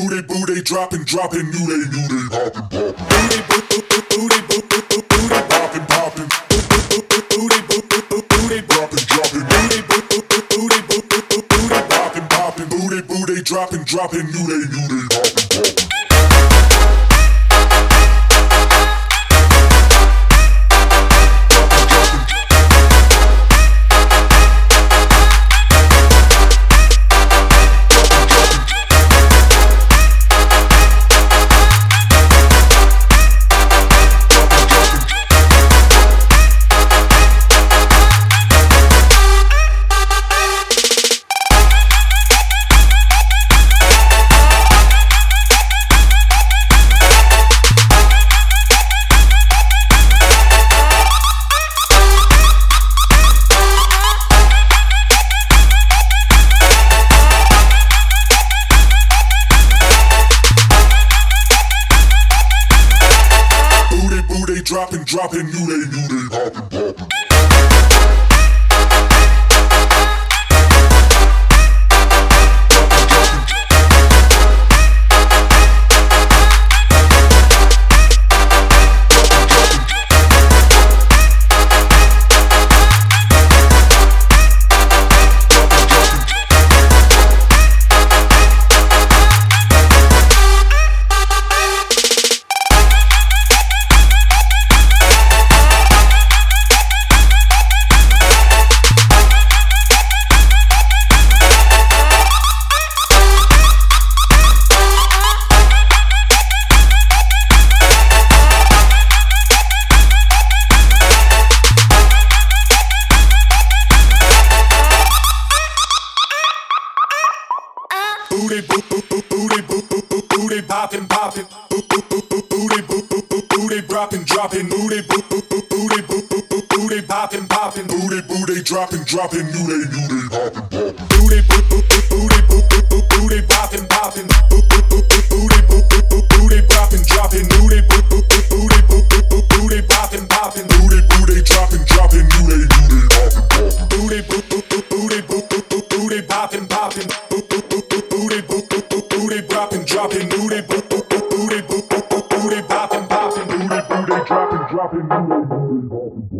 booty dropping, new day poppin', poppin'. Booty poppin', poppin'. Booty dropping, booty poppin', poppin'. Booty dropping, new day poppin', poppin'. Dropping, new day poppin', poppin'. Booty poppin', poppin'. Booty droppin', booty poppin', poppin'. Booty droppin', new day poppin', poppin'. Booty poppin', poppin'. Booty droppin', booty poppin', poppin'. Booty droppin', new day poppin', poppin'. Booty poppin', poppin'. Booty dropping, booty poppin', poppin'. Booty dropping, new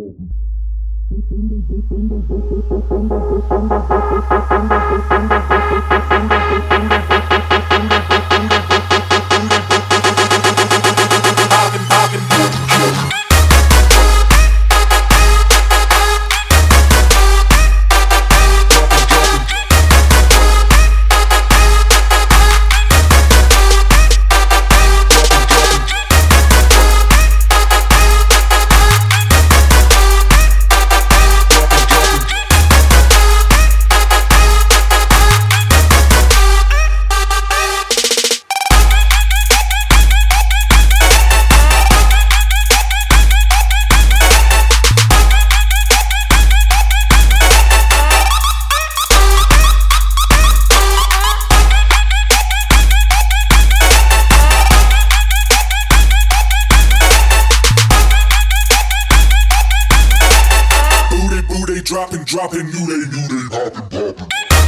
Dropping, new day poppin', poppin'.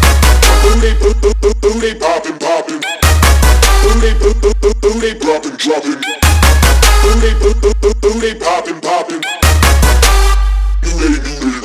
Booty poppin', poppin'. Booty droppin'. Booty poppin', poppin'. New day.